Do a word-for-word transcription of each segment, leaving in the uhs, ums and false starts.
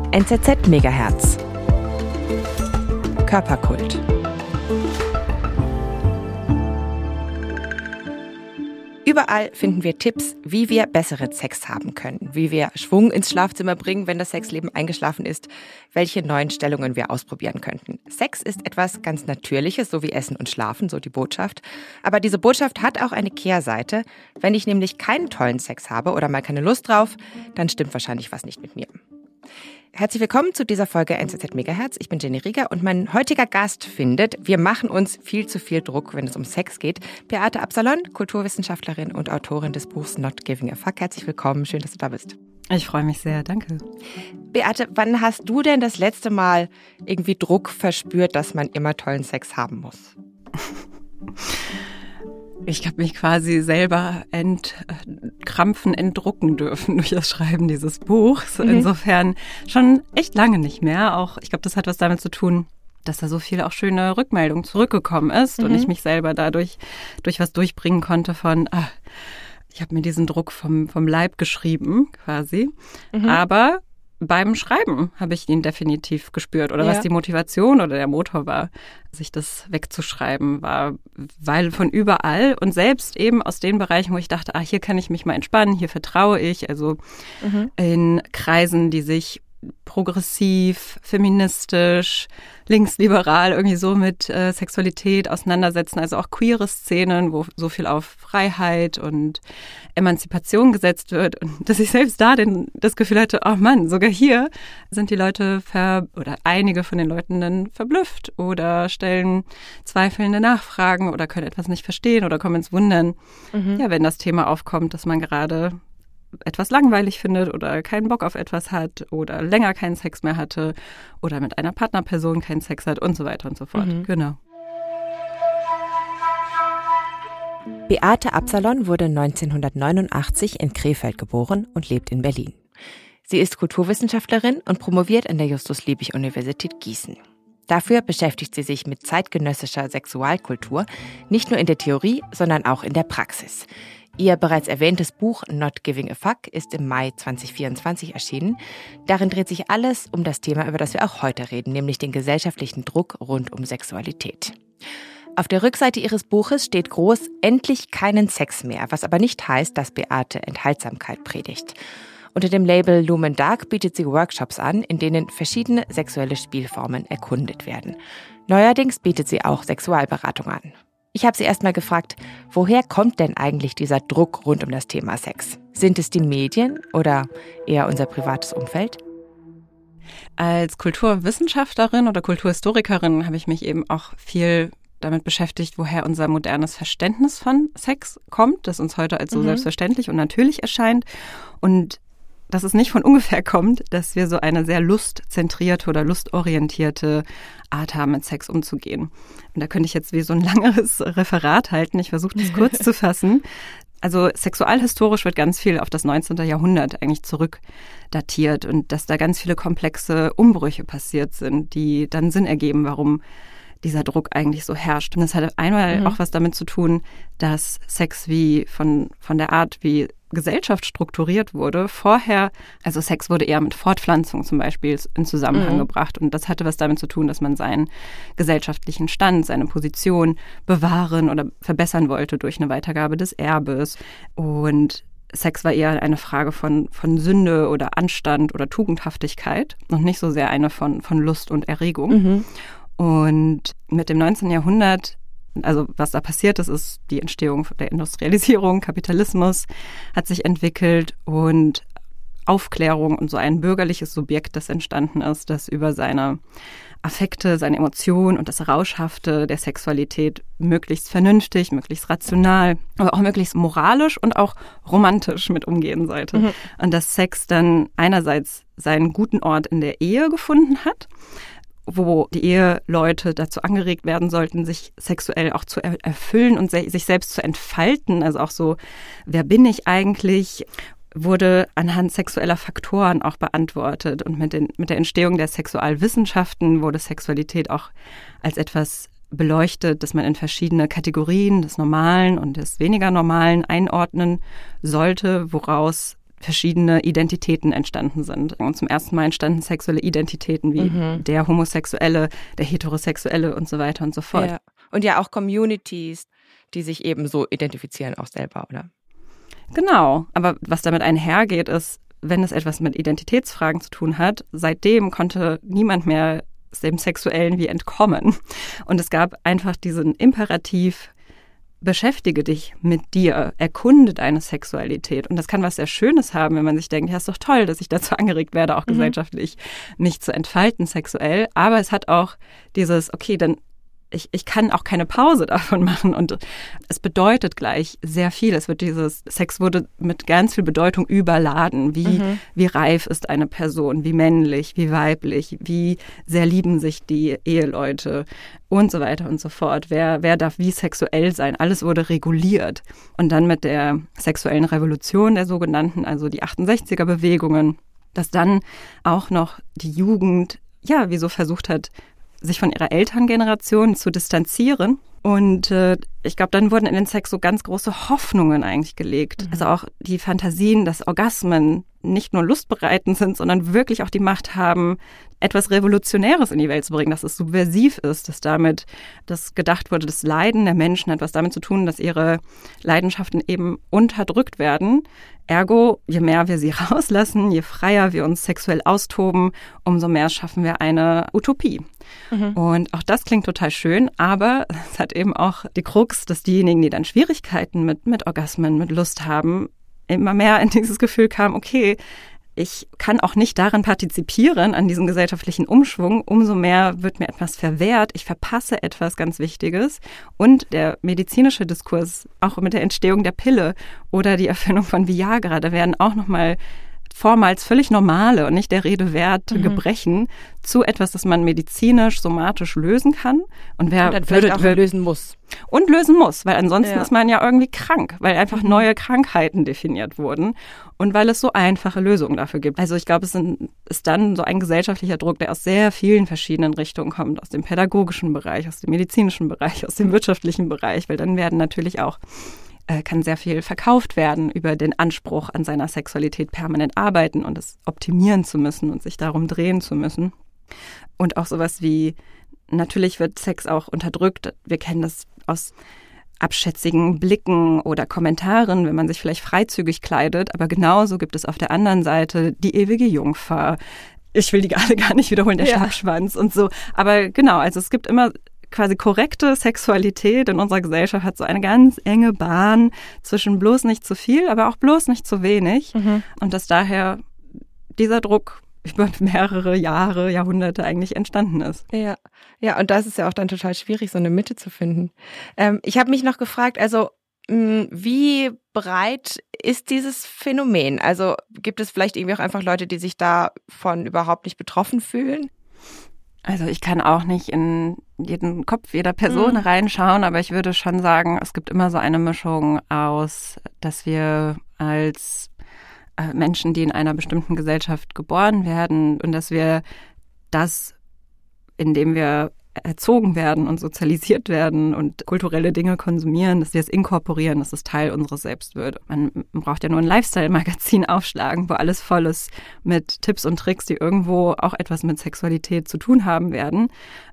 N Z Z Megahertz. Körperkult. Überall finden wir Tipps, wie wir besseren Sex haben können, wie wir Schwung ins Schlafzimmer bringen, wenn das Sexleben eingeschlafen ist, welche neuen Stellungen wir ausprobieren könnten. Sex ist etwas ganz Natürliches, so wie Essen und Schlafen, so die Botschaft. Aber diese Botschaft hat auch eine Kehrseite. Wenn ich nämlich keinen tollen Sex habe oder mal keine Lust drauf, dann stimmt wahrscheinlich was nicht mit mir. Herzlich willkommen zu dieser Folge N Z Z Megahertz. Ich bin Jenny Rieger und mein heutiger Gast findet, wir machen uns viel zu viel Druck, wenn es um Sex geht. Beate Absalon, Kulturwissenschaftlerin und Autorin des Buchs Not Giving a Fuck. Herzlich willkommen, schön, dass du da bist. Ich freue mich sehr, danke. Beate, wann hast du denn das letzte Mal irgendwie Druck verspürt, dass man immer tollen Sex haben muss? Ich habe mich quasi selber entkrampfen, entdrucken dürfen durch das Schreiben dieses Buchs. Mhm. Insofern schon echt lange nicht mehr. Auch ich glaube, das hat was damit zu tun, dass da so viel auch schöne Rückmeldung zurückgekommen ist mhm. und ich mich selber dadurch durch was durchbringen konnte von, ah, ich habe mir diesen Druck vom, vom Leib geschrieben quasi. Mhm. Aber beim Schreiben habe ich ihn definitiv gespürt. Oder ja. was die Motivation oder der Motor war, sich das wegzuschreiben, war, weil von überall und selbst eben aus den Bereichen, wo ich dachte, ah, hier kann ich mich mal entspannen, hier vertraue ich. Also mhm. in Kreisen, die sich progressiv, feministisch, linksliberal irgendwie so mit äh, Sexualität auseinandersetzen, also auch queere Szenen, wo so viel auf Freiheit und Emanzipation gesetzt wird und dass ich selbst da den, das Gefühl hatte, oh Mann, sogar hier sind die Leute ver oder einige von den Leuten dann verblüfft oder stellen zweifelnde Nachfragen oder können etwas nicht verstehen oder kommen ins Wundern. Mhm. Ja, wenn das Thema aufkommt, dass man gerade etwas langweilig findet oder keinen Bock auf etwas hat oder länger keinen Sex mehr hatte oder mit einer Partnerperson keinen Sex hat und so weiter und so fort. Mhm. Genau. Beate Absalon wurde neunzehnhundertneunundachtzig in Krefeld geboren und lebt in Berlin. Sie ist Kulturwissenschaftlerin und promoviert an der Justus-Liebig-Universität Gießen. Dafür beschäftigt sie sich mit zeitgenössischer Sexualkultur, nicht nur in der Theorie, sondern auch in der Praxis. Ihr bereits erwähntes Buch Not Giving a Fuck ist im Mai zweitausendvierundzwanzig erschienen. Darin dreht sich alles um das Thema, über das wir auch heute reden, nämlich den gesellschaftlichen Druck rund um Sexualität. Auf der Rückseite ihres Buches steht groß, endlich keinen Sex mehr, was aber nicht heißt, dass Beate Enthaltsamkeit predigt. Unter dem Label Lumen Dark bietet sie Workshops an, in denen verschiedene sexuelle Spielformen erkundet werden. Neuerdings bietet sie auch Sexualberatung an. Ich habe sie erst mal gefragt, woher kommt denn eigentlich dieser Druck rund um das Thema Sex? Sind es die Medien oder eher unser privates Umfeld? Als Kulturwissenschaftlerin oder Kulturhistorikerin habe ich mich eben auch viel damit beschäftigt, woher unser modernes Verständnis von Sex kommt, das uns heute als so mhm. selbstverständlich und natürlich erscheint. Und dass es nicht von ungefähr kommt, dass wir so eine sehr lustzentrierte oder lustorientierte Art haben, mit Sex umzugehen. Und da könnte ich jetzt wie so ein langes Referat halten. Ich versuche das kurz zu fassen. Also sexualhistorisch wird ganz viel auf das neunzehnte Jahrhundert eigentlich zurückdatiert und dass da ganz viele komplexe Umbrüche passiert sind, die dann Sinn ergeben, warum dieser Druck eigentlich so herrscht. Und das hat einmal mhm. auch was damit zu tun, dass Sex wie von, von der Art, wie Gesellschaft strukturiert wurde, vorher, also Sex wurde eher mit Fortpflanzung zum Beispiel in Zusammenhang mhm. gebracht. Und das hatte was damit zu tun, dass man seinen gesellschaftlichen Stand, seine Position bewahren oder verbessern wollte durch eine Weitergabe des Erbes. Und Sex war eher eine Frage von, von Sünde oder Anstand oder Tugendhaftigkeit und nicht so sehr eine von, von Lust und Erregung. Mhm. Und mit dem neunzehnten Jahrhundert, also was da passiert ist, ist die Entstehung der Industrialisierung, Kapitalismus hat sich entwickelt und Aufklärung und so ein bürgerliches Subjekt, das entstanden ist, das über seine Affekte, seine Emotionen und das Rauschhafte der Sexualität möglichst vernünftig, möglichst rational, aber auch möglichst moralisch und auch romantisch mit umgehen sollte. Mhm. Und dass Sex dann einerseits seinen guten Ort in der Ehe gefunden hat, wo die Eheleute dazu angeregt werden sollten, sich sexuell auch zu erfüllen und sich selbst zu entfalten. Also auch so, wer bin ich eigentlich, wurde anhand sexueller Faktoren auch beantwortet. Und mit, den, mit der Entstehung der Sexualwissenschaften wurde Sexualität auch als etwas beleuchtet, dass man in verschiedene Kategorien des Normalen und des weniger Normalen einordnen sollte, woraus verschiedene Identitäten entstanden sind. Und zum ersten Mal entstanden sexuelle Identitäten wie mhm. der Homosexuelle, der Heterosexuelle und so weiter und so fort. Ja. Und ja auch Communities, die sich eben so identifizieren auch selber, oder? Genau, aber was damit einhergeht, ist, wenn es etwas mit Identitätsfragen zu tun hat, seitdem konnte niemand mehr dem Sexuellen wie entkommen. Und es gab einfach diesen Imperativ, beschäftige dich mit dir, erkunde deine Sexualität. Und das kann was sehr Schönes haben, wenn man sich denkt, ja, ist doch toll, dass ich dazu angeregt werde, auch mhm. gesellschaftlich mich zu entfalten sexuell. Aber es hat auch dieses, okay, dann Ich, ich kann auch keine Pause davon machen und es bedeutet gleich sehr viel. Es wird dieses, Sex wurde mit ganz viel Bedeutung überladen. Wie, mhm. wie reif ist eine Person, wie männlich, wie weiblich, wie sehr lieben sich die Eheleute und so weiter und so fort. Wer, wer darf wie sexuell sein? Alles wurde reguliert. Und dann mit der sexuellen Revolution der sogenannten, also die achtundsechziger-Bewegungen, dass dann auch noch die Jugend, ja, wie so versucht hat, sich von ihrer Elterngeneration zu distanzieren. Und äh, ich glaube, dann wurden in den Sex so ganz große Hoffnungen eigentlich gelegt. Mhm. Also auch die Fantasien, dass Orgasmen nicht nur lustbereitend sind, sondern wirklich auch die Macht haben, etwas Revolutionäres in die Welt zu bringen, dass es subversiv ist, dass damit das gedacht wurde, das Leiden der Menschen hat was damit zu tun, dass ihre Leidenschaften eben unterdrückt werden. Ergo, je mehr wir sie rauslassen, je freier wir uns sexuell austoben, umso mehr schaffen wir eine Utopie. Mhm. Und auch das klingt total schön, aber es hat eben auch die Krux, dass diejenigen, die dann Schwierigkeiten mit, mit Orgasmen, mit Lust haben, immer mehr in dieses Gefühl kamen, okay, ich kann auch nicht daran partizipieren, an diesem gesellschaftlichen Umschwung. Umso mehr wird mir etwas verwehrt. Ich verpasse etwas ganz Wichtiges. Und der medizinische Diskurs, auch mit der Entstehung der Pille oder die Erfindung von Viagra, da werden auch nochmal vormals völlig normale und nicht der Rede wert mhm. Gebrechen zu etwas, das man medizinisch, somatisch lösen kann. Und wer und dann vielleicht würde, auch lösen muss. Und lösen muss, weil ansonsten ja. ist man ja irgendwie krank, weil einfach mhm. neue Krankheiten definiert wurden und weil es so einfache Lösungen dafür gibt. Also ich glaube, es ist dann so ein gesellschaftlicher Druck, der aus sehr vielen verschiedenen Richtungen kommt, aus dem pädagogischen Bereich, aus dem medizinischen Bereich, aus dem wirtschaftlichen Bereich, weil dann werden natürlich auch kann sehr viel verkauft werden über den Anspruch, an seiner Sexualität permanent arbeiten und es optimieren zu müssen und sich darum drehen zu müssen. Und auch sowas wie, natürlich wird Sex auch unterdrückt. Wir kennen das aus abschätzigen Blicken oder Kommentaren, wenn man sich vielleicht freizügig kleidet. Aber genauso gibt es auf der anderen Seite die ewige Jungfer. Ich will die gerade gar nicht wiederholen, der ja. Schlappschwanz und so. Aber genau, also es gibt immer quasi korrekte Sexualität in unserer Gesellschaft hat so eine ganz enge Bahn zwischen bloß nicht zu viel, aber auch bloß nicht zu wenig. Mhm. Und dass daher dieser Druck über mehrere Jahre, Jahrhunderte eigentlich entstanden ist. Ja, ja, und das ist ja auch dann total schwierig, so eine Mitte zu finden. Ähm, ich habe mich noch gefragt, also mh, wie breit ist dieses Phänomen? Also gibt es vielleicht irgendwie auch einfach Leute, die sich davon überhaupt nicht betroffen fühlen? Also ich kann auch nicht in jeden Kopf jeder Person mhm. reinschauen, aber ich würde schon sagen, es gibt immer so eine Mischung aus, dass wir als äh, Menschen, die in einer bestimmten Gesellschaft geboren werden und dass wir das, indem wir erzogen werden und sozialisiert werden und kulturelle Dinge konsumieren, dass wir es inkorporieren, dass es Teil unseres Selbstwürde. Man braucht ja nur ein Lifestyle-Magazin aufschlagen, wo alles voll ist mit Tipps und Tricks, die irgendwo auch etwas mit Sexualität zu tun haben werden.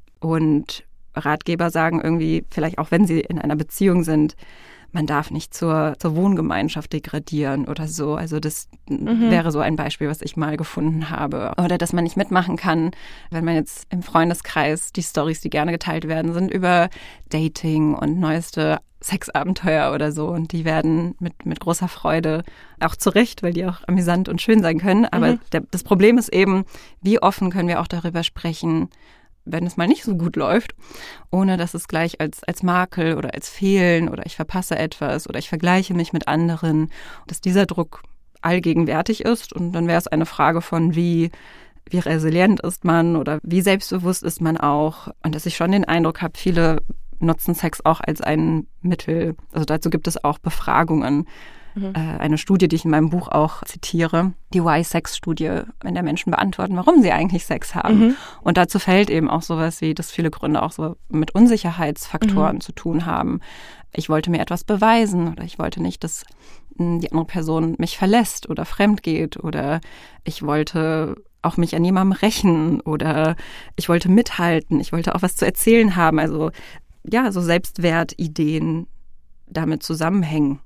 Und Ratgeber sagen irgendwie, vielleicht auch wenn sie in einer Beziehung sind, man darf nicht zur, zur Wohngemeinschaft degradieren oder so. Also das mhm. wäre so ein Beispiel, was ich mal gefunden habe. Oder dass man nicht mitmachen kann, wenn man jetzt im Freundeskreis die Storys, die gerne geteilt werden, sind über Dating und neueste Sexabenteuer oder so. Und die werden mit, mit großer Freude, auch zu Recht, weil die auch amüsant und schön sein können. Aber mhm. der, das Problem ist eben, wie offen können wir auch darüber sprechen, wenn es mal nicht so gut läuft, ohne dass es gleich als, als Makel oder als Fehlen oder ich verpasse etwas oder ich vergleiche mich mit anderen, dass dieser Druck allgegenwärtig ist. Und dann wäre es eine Frage von, wie, wie resilient ist man oder wie selbstbewusst ist man auch. Und dass ich schon den Eindruck habe, viele nutzen Sex auch als ein Mittel. Also dazu gibt es auch Befragungen, Mhm. Äh, eine Studie, die ich in meinem Buch auch zitiere, die Why-Sex-Studie, wenn der Menschen beantworten, warum sie eigentlich Sex haben. Mhm. Und dazu fällt eben auch sowas wie, dass viele Gründe auch so mit Unsicherheitsfaktoren mhm. zu tun haben. Ich wollte mir etwas beweisen oder ich wollte nicht, dass die andere Person mich verlässt oder fremd geht oder ich wollte auch mich an jemandem rächen oder ich wollte mithalten, ich wollte auch was zu erzählen haben. Also ja, so Selbstwertideen damit zusammenhängen.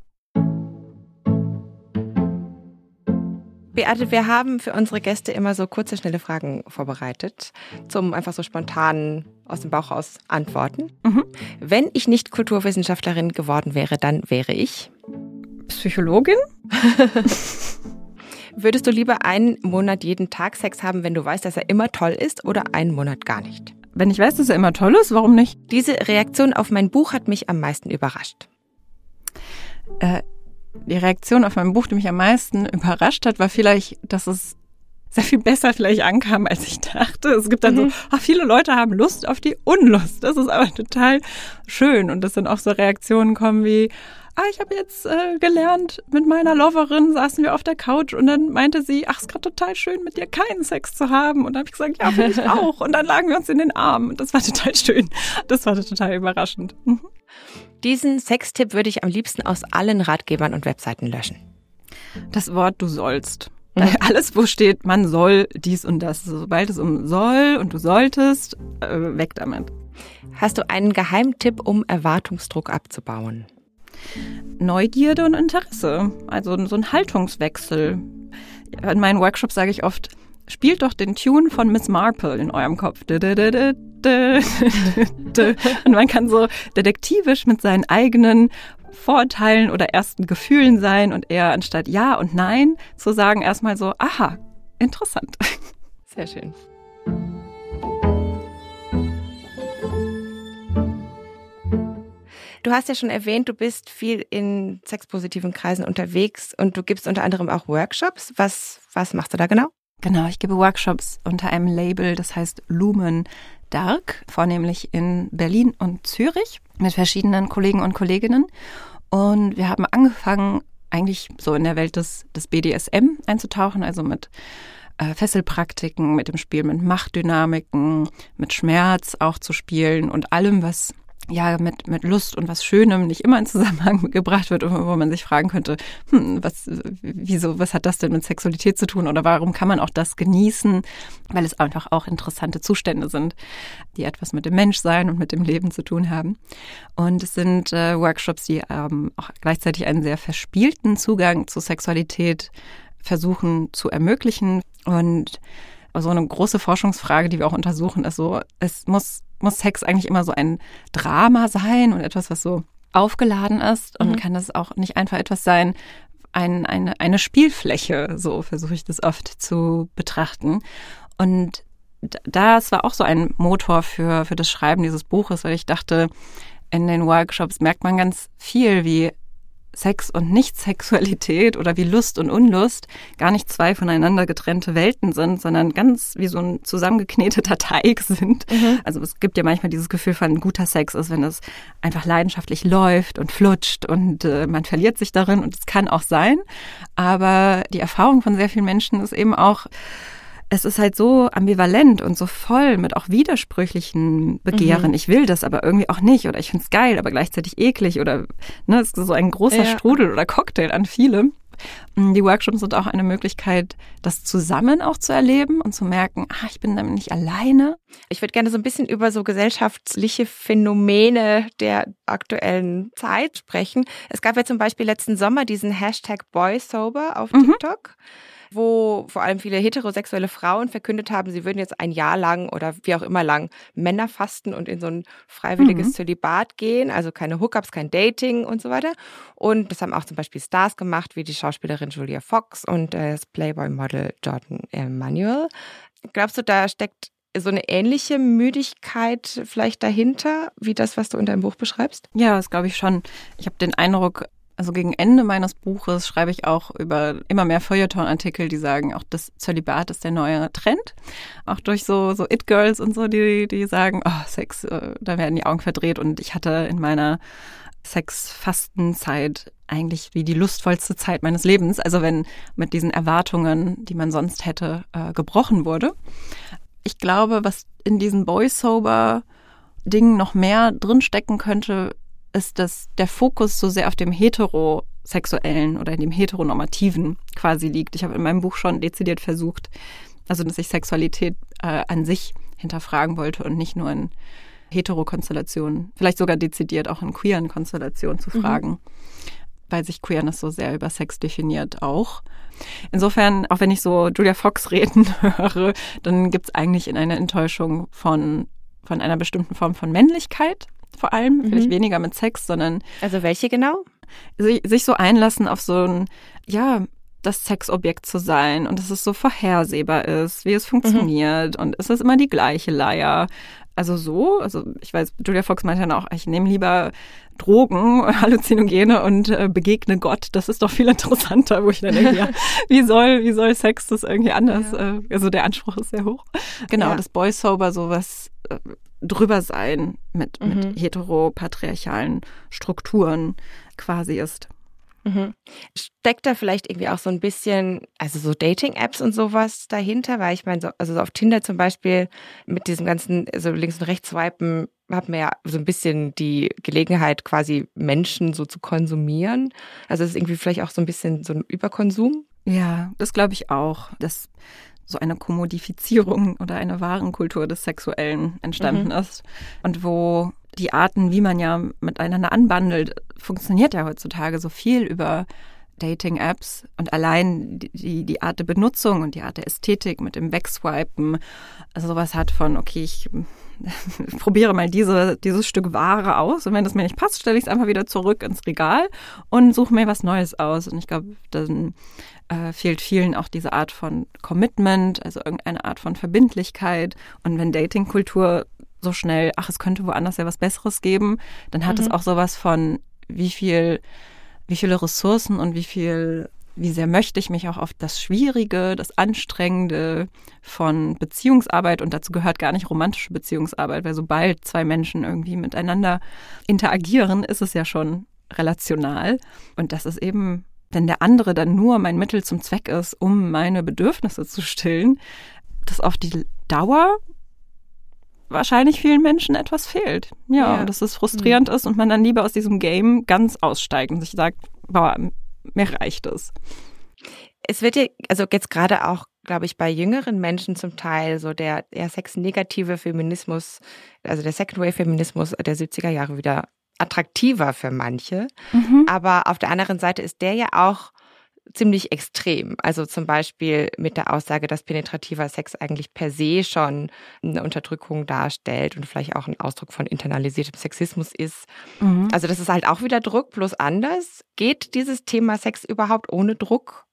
Beate, wir haben für unsere Gäste immer so kurze, schnelle Fragen vorbereitet, zum einfach so spontan aus dem Bauch raus antworten. Mhm. Wenn ich nicht Kulturwissenschaftlerin geworden wäre, dann wäre ich Psychologin? Würdest du lieber einen Monat jeden Tag Sex haben, wenn du weißt, dass er immer toll ist, oder einen Monat gar nicht? Wenn ich weiß, dass er immer toll ist, warum nicht? Diese Reaktion auf mein Buch hat mich am meisten überrascht. Äh, die Reaktion auf mein Buch, die mich am meisten überrascht hat, war vielleicht, dass es sehr viel besser vielleicht ankam, als ich dachte. Es gibt dann mhm. so, ach, viele Leute haben Lust auf die Unlust. Das ist aber total schön. Und dass dann auch so Reaktionen kommen wie, ah, ich habe jetzt äh, gelernt, mit meiner Loverin saßen wir auf der Couch und dann meinte sie, ach, es ist gerade total schön, mit dir keinen Sex zu haben. Und dann habe ich gesagt, ja, finde ich auch. Und dann lagen wir uns in den Armen. Und das war total schön. Das war total überraschend. Mhm. Diesen Sextipp würde ich am liebsten aus allen Ratgebern und Webseiten löschen. Das Wort du sollst. Mhm. Alles, wo steht, man soll dies und das. Sobald es um soll und du solltest, äh, weg damit. Hast du einen Geheimtipp, um Erwartungsdruck abzubauen? Neugierde und Interesse. Also so ein Haltungswechsel. In meinen Workshops sage ich oft, spielt doch den Tune von Miss Marple in eurem Kopf. Und man kann so detektivisch mit seinen eigenen Vorteilen oder ersten Gefühlen sein und eher anstatt Ja und Nein zu sagen erstmal so, aha, interessant. Sehr schön. Du hast ja schon erwähnt, du bist viel in sexpositiven Kreisen unterwegs und du gibst unter anderem auch Workshops. Was, was machst du da genau? Genau, ich gebe Workshops unter einem Label, das heißt Lumen Dark, vornehmlich in Berlin und Zürich mit verschiedenen Kollegen und Kolleginnen. Und wir haben angefangen, eigentlich so in der Welt des, des B D S M einzutauchen, also mit äh, Fesselpraktiken, mit dem Spiel mit Machtdynamiken, mit Schmerz auch zu spielen und allem, was ja mit mit Lust und was Schönem nicht immer in Zusammenhang gebracht wird, wo man sich fragen könnte, hm, was, wieso, was hat das denn mit Sexualität zu tun oder warum kann man auch das genießen, weil es einfach auch interessante Zustände sind, die etwas mit dem Menschsein und mit dem Leben zu tun haben. Und es sind äh, Workshops, die ähm, auch gleichzeitig einen sehr verspielten Zugang zu Sexualität versuchen zu ermöglichen. Und so eine große Forschungsfrage, die wir auch untersuchen, ist so, es muss muss Sex eigentlich immer so ein Drama sein und etwas, was so aufgeladen ist? Und mhm. kann das auch nicht einfach etwas sein, ein, eine, eine Spielfläche, so versuche ich das oft zu betrachten. Und das war auch so ein Motor für, für das Schreiben dieses Buches, weil ich dachte, in den Workshops merkt man ganz viel, wie Sex und Nicht-Sexualität oder wie Lust und Unlust gar nicht zwei voneinander getrennte Welten sind, sondern ganz wie so ein zusammengekneteter Teig sind. Mhm. Also es gibt ja manchmal dieses Gefühl von guter Sex ist, wenn es einfach leidenschaftlich läuft und flutscht und äh, man verliert sich darin und es kann auch sein. Aber die Erfahrung von sehr vielen Menschen ist eben auch, es ist halt so ambivalent und so voll mit auch widersprüchlichen Begehren. Mhm. Ich will das aber irgendwie auch nicht oder ich find's geil, aber gleichzeitig eklig oder ne, es ist so ein großer ja. Strudel oder Cocktail an vielem. Die Workshops sind auch eine Möglichkeit, das zusammen auch zu erleben und zu merken, ah, ich bin damit nicht alleine. Ich würde gerne so ein bisschen über so gesellschaftliche Phänomene der aktuellen Zeit sprechen. Es gab ja zum Beispiel letzten Sommer diesen Hashtag BoySober auf TikTok. Mhm. Wo vor allem viele heterosexuelle Frauen verkündet haben, sie würden jetzt ein Jahr lang oder wie auch immer lang Männer fasten und in so ein freiwilliges mhm. Zölibat gehen, also keine Hookups, kein Dating und so weiter. Und das haben auch zum Beispiel Stars gemacht, wie die Schauspielerin Julia Fox und das Playboy-Model Jordan Emanuel. Glaubst du, da steckt so eine ähnliche Müdigkeit vielleicht dahinter, wie das, was du in deinem Buch beschreibst? Ja, das glaube ich schon. Ich habe den Eindruck, also gegen Ende meines Buches schreibe ich auch über immer mehr Feuilleton-Artikel, die sagen, auch das Zölibat ist der neue Trend. Auch durch so so It-Girls und so, die die sagen, oh, Sex, äh, da werden die Augen verdreht. Und ich hatte in meiner Sex-Fastenzeit eigentlich wie die lustvollste Zeit meines Lebens. Also wenn mit diesen Erwartungen, die man sonst hätte, äh, gebrochen wurde. Ich glaube, was in diesen Boy-Sober-Dingen noch mehr drinstecken könnte, ist, dass der Fokus so sehr auf dem Heterosexuellen oder in dem Heteronormativen quasi liegt. Ich habe in meinem Buch schon dezidiert versucht, also dass ich Sexualität äh, an sich hinterfragen wollte und nicht nur in Hetero-Konstellationen, vielleicht sogar dezidiert auch in queeren Konstellationen zu fragen, mhm. weil sich Queerness so sehr über Sex definiert auch. Insofern, auch wenn ich so Julia Fox reden höre, dann gibt es eigentlich in einer Enttäuschung von, von einer bestimmten Form von Männlichkeit vor allem, mhm. vielleicht weniger mit Sex, sondern... Also welche genau? Sich, sich so einlassen auf so ein, ja, das Sexobjekt zu sein und dass es so vorhersehbar ist, wie es funktioniert mhm. und es ist immer die gleiche Leier. Also so, also ich weiß, Julia Fox meinte dann auch, ich nehme lieber Drogen, Halluzinogene und äh, begegne Gott. Das ist doch viel interessanter, wo ich dann denke, ja, wie soll, wie soll Sex das irgendwie anders? Ja. Äh, also der Anspruch ist sehr hoch. Genau, ja. Das Boy-Sober, sowas äh, drüber sein mit, mhm. mit heteropatriarchalen Strukturen quasi ist. Mhm. Steckt da vielleicht irgendwie auch so ein bisschen, also so Dating-Apps und sowas dahinter? Weil ich meine, so, also so auf Tinder zum Beispiel mit diesem ganzen, so links und rechts swipen, hat man ja so ein bisschen die Gelegenheit, quasi Menschen so zu konsumieren. Also es ist irgendwie vielleicht auch so ein bisschen so ein Überkonsum? Ja, das glaube ich auch, dass so eine Kommodifizierung oder eine Warenkultur des Sexuellen entstanden mhm. ist und wo die Arten, wie man ja miteinander anbandelt, funktioniert ja heutzutage so viel über Dating-Apps und allein die, die Art der Benutzung und die Art der Ästhetik mit dem Wegswipen, also sowas hat von, okay, ich probiere mal diese, dieses Stück Ware aus und wenn das mir nicht passt, stelle ich es einfach wieder zurück ins Regal und suche mir was Neues aus. Und ich glaube, dann äh, fehlt vielen auch diese Art von Commitment, also irgendeine Art von Verbindlichkeit. Und wenn Dating-Kultur so schnell, ach, es könnte woanders ja was Besseres geben, dann hat mhm. es auch sowas von, wie viel, wie viele Ressourcen und wie viel, wie sehr möchte ich mich auch auf das Schwierige, das Anstrengende von Beziehungsarbeit, und dazu gehört gar nicht romantische Beziehungsarbeit, weil sobald zwei Menschen irgendwie miteinander interagieren, ist es ja schon relational. Und das ist eben, wenn der andere dann nur mein Mittel zum Zweck ist, um meine Bedürfnisse zu stillen, dass auf die Dauer wahrscheinlich vielen Menschen etwas fehlt. Ja, ja. Dass es frustrierend mhm. ist und man dann lieber aus diesem Game ganz aussteigt und sich sagt, boah, mir reicht es. Es wird ja, also jetzt gerade auch, glaube ich, bei jüngeren Menschen zum Teil so der eher sexnegative Feminismus, also der Second-Wave-Feminismus der siebziger Jahre wieder attraktiver für manche. Mhm. Aber auf der anderen Seite ist der ja auch ziemlich extrem. Also zum Beispiel mit der Aussage, dass penetrativer Sex eigentlich per se schon eine Unterdrückung darstellt und vielleicht auch ein Ausdruck von internalisiertem Sexismus ist. Mhm. Also das ist halt auch wieder Druck, bloß anders. Geht dieses Thema Sex überhaupt ohne Druck?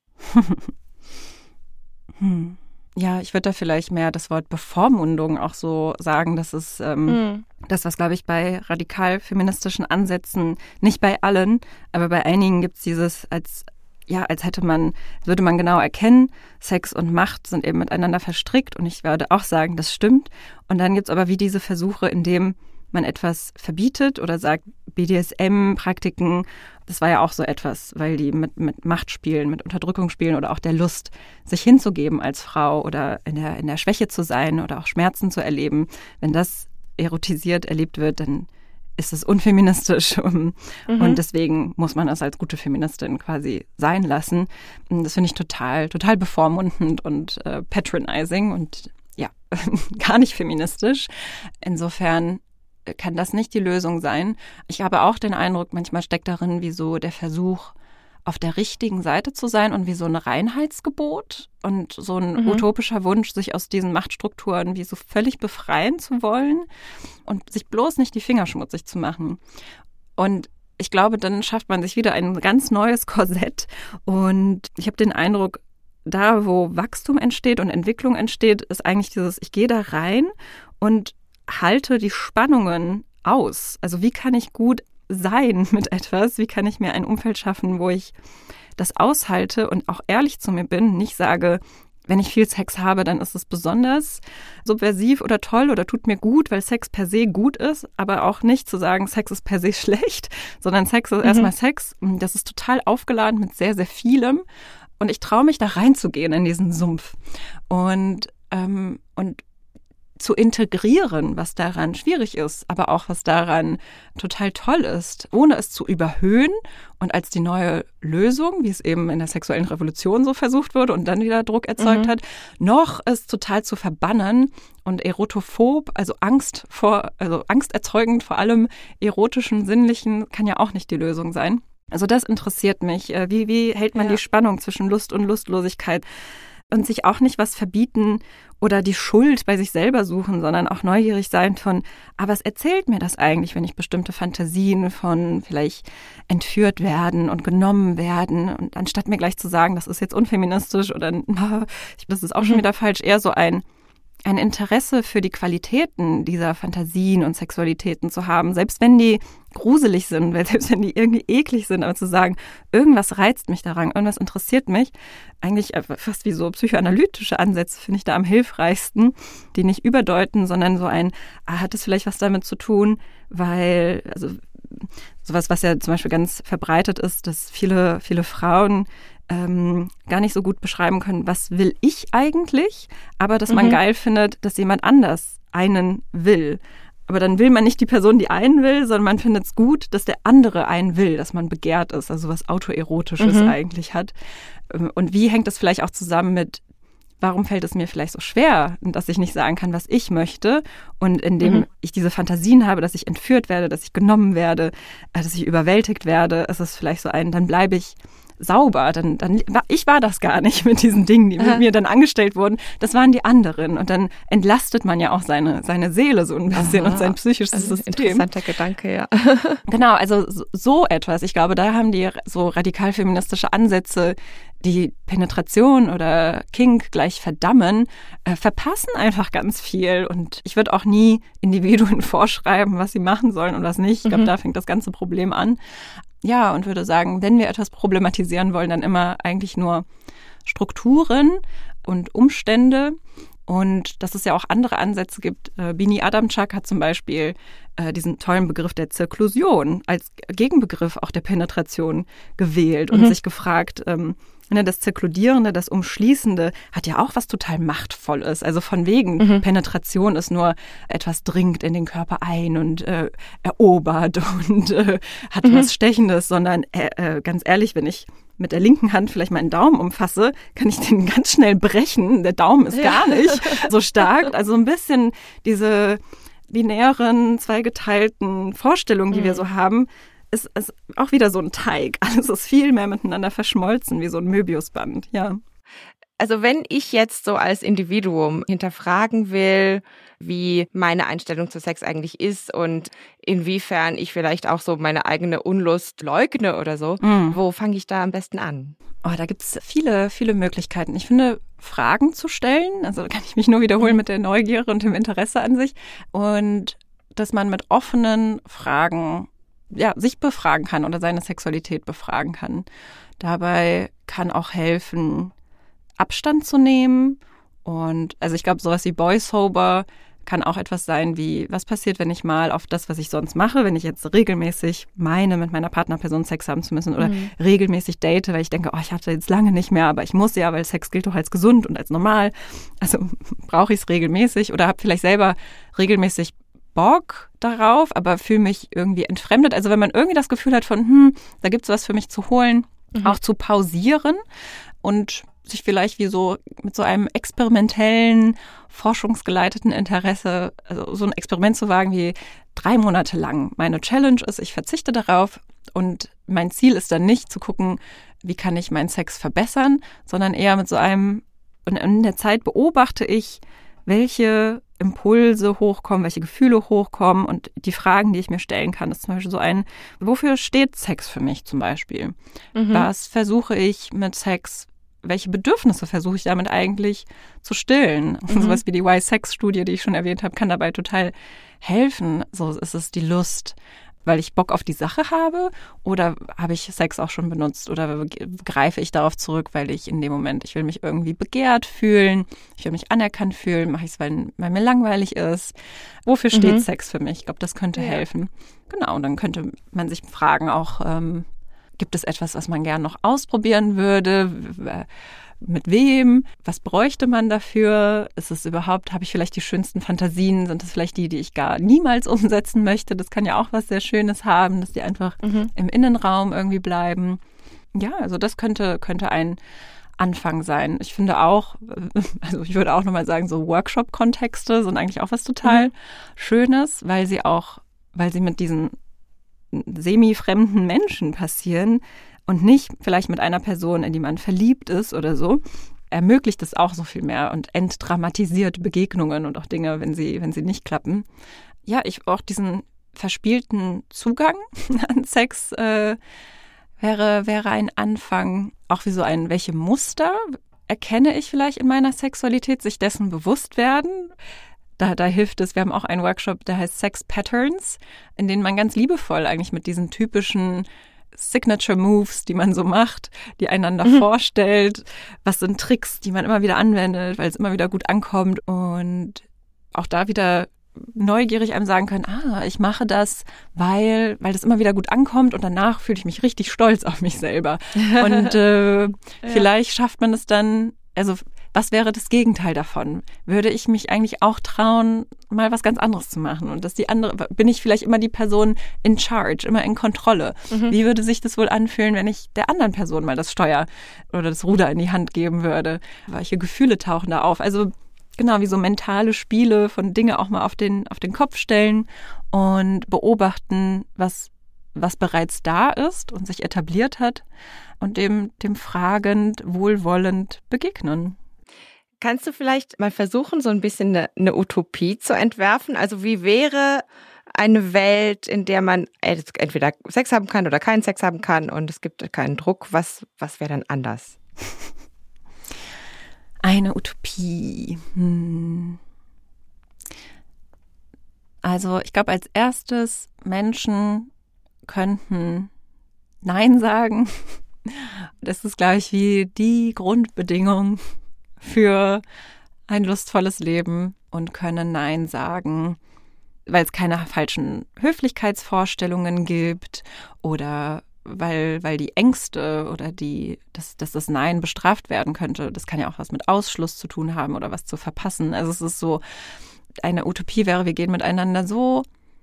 hm. Ja, ich würde da vielleicht mehr das Wort Bevormundung auch so sagen. Das ist ähm, mhm. das, was, glaube ich, bei radikal-feministischen Ansätzen, nicht bei allen, aber bei einigen gibt es dieses als ja, als hätte man, würde man genau erkennen, Sex und Macht sind eben miteinander verstrickt und ich würde auch sagen, das stimmt. Und dann gibt es aber wie diese Versuche, in dem man etwas verbietet oder sagt, B D S M-Praktiken, das war ja auch so etwas, weil die mit, mit Macht spielen, mit Unterdrückung spielen oder auch der Lust, sich hinzugeben als Frau oder in der, in der Schwäche zu sein oder auch Schmerzen zu erleben. Wenn das erotisiert erlebt wird, dann ist es unfeministisch mhm. und deswegen muss man es als gute Feministin quasi sein lassen. Das finde ich total, total bevormundend und äh, patronizing und ja, gar nicht feministisch. Insofern kann das nicht die Lösung sein. Ich habe auch den Eindruck, manchmal steckt darin wie so der Versuch, auf der richtigen Seite zu sein und wie so ein Reinheitsgebot und so ein mhm. utopischer Wunsch, sich aus diesen Machtstrukturen wie so völlig befreien zu wollen und sich bloß nicht die Finger schmutzig zu machen. Und ich glaube, dann schafft man sich wieder ein ganz neues Korsett. Und ich habe den Eindruck, da wo Wachstum entsteht und Entwicklung entsteht, ist eigentlich dieses, ich gehe da rein und halte die Spannungen aus. Also wie kann ich gut sein mit etwas? Wie kann ich mir ein Umfeld schaffen, wo ich das aushalte und auch ehrlich zu mir bin, nicht sage, wenn ich viel Sex habe, dann ist es besonders subversiv oder toll oder tut mir gut, weil Sex per se gut ist, aber auch nicht zu sagen, Sex ist per se schlecht, sondern Sex ist mhm. erstmal Sex. Das ist total aufgeladen mit sehr, sehr vielem. Und ich traue mich da reinzugehen in diesen Sumpf und, ähm, und zu integrieren, was daran schwierig ist, aber auch was daran total toll ist, ohne es zu überhöhen und als die neue Lösung, wie es eben in der sexuellen Revolution so versucht wurde und dann wieder Druck erzeugt mhm. hat, noch es total zu verbannen und erotophob, also Angst vor, also angsterzeugend vor allem erotischen, sinnlichen, kann ja auch nicht die Lösung sein. Also das interessiert mich. Wie, wie hält man ja. die Spannung zwischen Lust und Lustlosigkeit? Und sich auch nicht was verbieten oder die Schuld bei sich selber suchen, sondern auch neugierig sein von, aber was erzählt mir das eigentlich, wenn ich bestimmte Fantasien von vielleicht entführt werden und genommen werden? Und anstatt mir gleich zu sagen, das ist jetzt unfeministisch oder na, das ist auch schon wieder falsch, eher so ein ein Interesse für die Qualitäten dieser Fantasien und Sexualitäten zu haben, selbst wenn die gruselig sind, weil selbst wenn die irgendwie eklig sind, aber zu sagen, irgendwas reizt mich daran, irgendwas interessiert mich, eigentlich fast wie so psychoanalytische Ansätze finde ich da am hilfreichsten, die nicht überdeuten, sondern so ein, ah, hat es vielleicht was damit zu tun, weil, also sowas, was ja zum Beispiel ganz verbreitet ist, dass viele, viele Frauen Ähm, gar nicht so gut beschreiben können, was will ich eigentlich, aber dass man mhm. geil findet, dass jemand anders einen will. Aber dann will man nicht die Person, die einen will, sondern man findet es gut, dass der andere einen will, dass man begehrt ist, also was Autoerotisches mhm. eigentlich hat. Und wie hängt das vielleicht auch zusammen mit, warum fällt es mir vielleicht so schwer, dass ich nicht sagen kann, was ich möchte? Und indem mhm. ich diese Fantasien habe, dass ich entführt werde, dass ich genommen werde, dass ich überwältigt werde, ist es vielleicht so ein, dann bleibe ich sauber, dann, dann ich war das gar nicht mit diesen Dingen, die mit Aha. mir dann angestellt wurden. Das waren die anderen. Und dann entlastet man ja auch seine, seine Seele so ein bisschen Aha. und sein psychisches also System. Interessanter Gedanke, ja. Genau, also so etwas. Ich glaube, da haben die so radikal-feministische Ansätze, die Penetration oder Kink gleich verdammen, äh, verpassen einfach ganz viel. Und ich würde auch nie Individuen vorschreiben, was sie machen sollen und was nicht. Ich glaube, mhm. da fängt das ganze Problem an. Ja, und würde sagen, wenn wir etwas problematisieren wollen, dann immer eigentlich nur Strukturen und Umstände. Und dass es ja auch andere Ansätze gibt. Äh, Bini Adamczak hat zum Beispiel äh, diesen tollen Begriff der Zirklusion als Gegenbegriff auch der Penetration gewählt und mhm. sich gefragt, ähm, ne, das Zirkludierende, das Umschließende hat ja auch was total Machtvolles. Also von wegen, mhm. Penetration ist nur etwas dringt in den Körper ein und äh, erobert und äh, hat mhm. was Stechendes, sondern äh, äh, ganz ehrlich, wenn ich mit der linken Hand vielleicht meinen Daumen umfasse, kann ich den ganz schnell brechen. Der Daumen ist ja. gar nicht so stark. Also ein bisschen diese binären, zweigeteilten Vorstellungen, die mhm. wir so haben, ist, ist auch wieder so ein Teig. Alles ist viel mehr miteinander verschmolzen, wie so ein Möbiusband, ja. Also wenn ich jetzt so als Individuum hinterfragen will, wie meine Einstellung zu Sex eigentlich ist und inwiefern ich vielleicht auch so meine eigene Unlust leugne oder so, mhm. wo fange ich da am besten an? Oh, da gibt es viele, viele Möglichkeiten. Ich finde, Fragen zu stellen, also da kann ich mich nur wiederholen mit der Neugier und dem Interesse an sich und dass man mit offenen Fragen ja, sich befragen kann oder seine Sexualität befragen kann. Dabei kann auch helfen, Abstand zu nehmen. Und also ich glaube, sowas wie Boy-Sober kann auch etwas sein wie, was passiert, wenn ich mal auf das, was ich sonst mache, wenn ich jetzt regelmäßig meine, mit meiner Partnerperson Sex haben zu müssen oder mhm. regelmäßig date, weil ich denke, oh, ich hatte jetzt lange nicht mehr, aber ich muss ja, weil Sex gilt doch als gesund und als normal. Also brauche ich es regelmäßig oder habe vielleicht selber regelmäßig Bock darauf, aber fühle mich irgendwie entfremdet. Also wenn man irgendwie das Gefühl hat von, hm, da gibt's was für mich zu holen, mhm. auch zu pausieren und sich vielleicht wie so mit so einem experimentellen, forschungsgeleiteten Interesse, also so ein Experiment zu wagen wie drei Monate lang. Meine Challenge ist, ich verzichte darauf und mein Ziel ist dann nicht zu gucken, wie kann ich meinen Sex verbessern, sondern eher mit so einem, und in der Zeit beobachte ich, welche Impulse hochkommen, welche Gefühle hochkommen und die Fragen, die ich mir stellen kann, ist zum Beispiel so ein, wofür steht Sex für mich zum Beispiel? Mhm. Was versuche ich mit Sex, welche Bedürfnisse versuche ich damit eigentlich zu stillen? Mhm. Sowas wie die Y-Sex-Studie, die ich schon erwähnt habe, kann dabei total helfen. So ist es die Lust weil ich Bock auf die Sache habe, oder habe ich Sex auch schon benutzt oder greife ich darauf zurück, weil ich in dem Moment, ich will mich irgendwie begehrt fühlen, ich will mich anerkannt fühlen, mache ich es, weil, weil mir langweilig ist. Wofür steht mhm. Sex für mich? Ich glaube, das könnte ja. helfen. Genau, und dann könnte man sich fragen auch, ähm, gibt es etwas, was man gern noch ausprobieren würde? Mit wem? Was bräuchte man dafür? Ist es überhaupt, habe ich vielleicht die schönsten Fantasien? Sind das vielleicht die, die ich gar niemals umsetzen möchte? Das kann ja auch was sehr Schönes haben, dass die einfach mhm. im Innenraum irgendwie bleiben. Ja, also das könnte, könnte ein Anfang sein. Ich finde auch, also ich würde auch nochmal sagen, so Workshop-Kontexte sind eigentlich auch was total mhm. Schönes, weil sie auch, weil sie mit diesen semi-fremden Menschen passieren und nicht vielleicht mit einer Person, in die man verliebt ist oder so, ermöglicht es auch so viel mehr und entdramatisiert Begegnungen und auch Dinge, wenn sie, wenn sie nicht klappen. Ja, ich auch diesen verspielten Zugang an Sex äh, wäre, wäre ein Anfang. Auch wie so ein, welche Muster erkenne ich vielleicht in meiner Sexualität, sich dessen bewusst werden. Da, da hilft es, wir haben auch einen Workshop, der heißt Sex Patterns, in denen man ganz liebevoll eigentlich mit diesen typischen Signature Moves, die man so macht, die einander mhm. vorstellt, was sind Tricks, die man immer wieder anwendet, weil es immer wieder gut ankommt und auch da wieder neugierig einem sagen können, ah, ich mache das, weil weil das immer wieder gut ankommt und danach fühle ich mich richtig stolz auf mich selber. Und äh, ja. vielleicht schafft man es dann, also was wäre das Gegenteil davon? Würde ich mich eigentlich auch trauen, mal was ganz anderes zu machen? Und dass die andere, bin ich vielleicht immer die Person in charge, immer in Kontrolle? Mhm. Wie würde sich das wohl anfühlen, wenn ich der anderen Person mal das Steuer oder das Ruder in die Hand geben würde? Welche Gefühle tauchen da auf? Also genau, wie so mentale Spiele von Dinge auch mal auf den, auf den Kopf stellen und beobachten, was, was bereits da ist und sich etabliert hat und dem, dem fragend, wohlwollend begegnen. Kannst du vielleicht mal versuchen, so ein bisschen eine, eine Utopie zu entwerfen? Also wie wäre eine Welt, in der man entweder Sex haben kann oder keinen Sex haben kann und es gibt keinen Druck? Was, was wäre dann anders? Eine Utopie. Hm. Also ich glaube, als erstes, Menschen könnten Nein sagen. Das ist, glaube ich, wie die Grundbedingung für ein lustvolles Leben und können Nein sagen, weil es keine falschen Höflichkeitsvorstellungen gibt oder weil, weil die Ängste oder die, dass, dass das Nein bestraft werden könnte. Das kann ja auch was mit Ausschluss zu tun haben oder was zu verpassen. Also es ist so, eine Utopie wäre, wir gehen miteinander so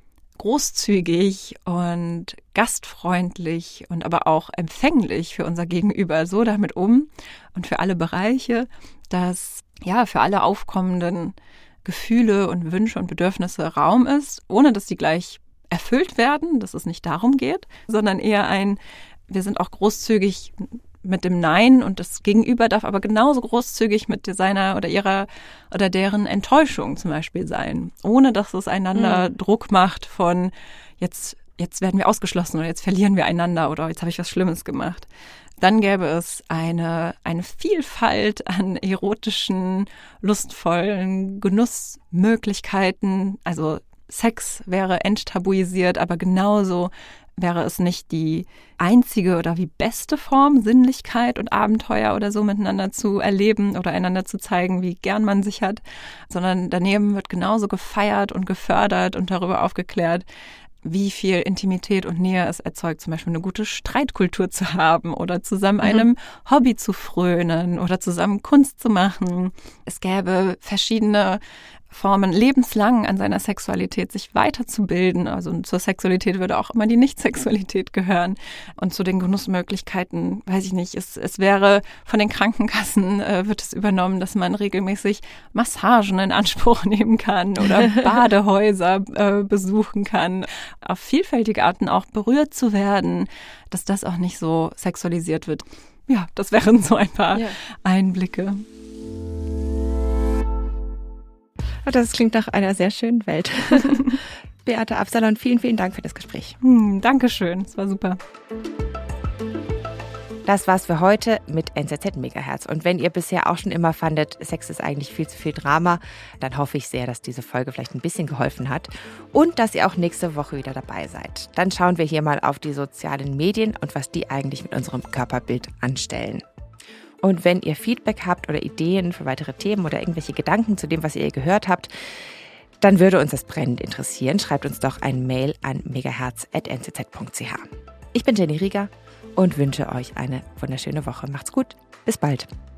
großzügig und gastfreundlich und aber auch empfänglich für unser Gegenüber so damit um und für alle Bereiche, dass ja für alle aufkommenden Gefühle und Wünsche und Bedürfnisse Raum ist, ohne dass die gleich erfüllt werden, dass es nicht darum geht, sondern eher ein, wir sind auch großzügig mit dem Nein und das Gegenüber darf aber genauso großzügig mit seiner oder ihrer oder deren Enttäuschung zum Beispiel sein, ohne dass es einander mhm. Druck macht von jetzt, jetzt werden wir ausgeschlossen oder jetzt verlieren wir einander oder jetzt habe ich was Schlimmes gemacht. Dann gäbe es eine, eine Vielfalt an erotischen, lustvollen Genussmöglichkeiten. Also Sex wäre enttabuisiert, aber genauso wäre es nicht die einzige oder wie beste Form, Sinnlichkeit und Abenteuer oder so miteinander zu erleben oder einander zu zeigen, wie gern man sich hat, sondern daneben wird genauso gefeiert und gefördert und darüber aufgeklärt, wie viel Intimität und Nähe es erzeugt, zum Beispiel eine gute Streitkultur zu haben oder zusammen mhm. einem Hobby zu frönen oder zusammen Kunst zu machen. Es gäbe verschiedene Formen, lebenslang an seiner Sexualität sich weiterzubilden. Also zur Sexualität würde auch immer die Nicht-Sexualität gehören. Und zu den Genussmöglichkeiten, weiß ich nicht, es, es wäre von den Krankenkassen, äh, wird es übernommen, dass man regelmäßig Massagen in Anspruch nehmen kann oder Badehäuser äh, besuchen kann. Auf vielfältige Arten auch berührt zu werden, dass das auch nicht so sexualisiert wird. Ja, das wären so ein paar ja. Einblicke. Das klingt nach einer sehr schönen Welt. Beate Absalon, vielen, vielen Dank für das Gespräch. Hm, Dankeschön, es war super. Das war's für heute mit N Z Z Megahertz. Und wenn ihr bisher auch schon immer fandet, Sex ist eigentlich viel zu viel Drama, dann hoffe ich sehr, dass diese Folge vielleicht ein bisschen geholfen hat und dass ihr auch nächste Woche wieder dabei seid. Dann schauen wir hier mal auf die sozialen Medien und was die eigentlich mit unserem Körperbild anstellen. Und wenn ihr Feedback habt oder Ideen für weitere Themen oder irgendwelche Gedanken zu dem, was ihr gehört habt, dann würde uns das brennend interessieren. Schreibt uns doch ein Mail an megahertz at n z z punkt c h. Ich bin Jenny Rieger und wünsche euch eine wunderschöne Woche. Macht's gut, bis bald.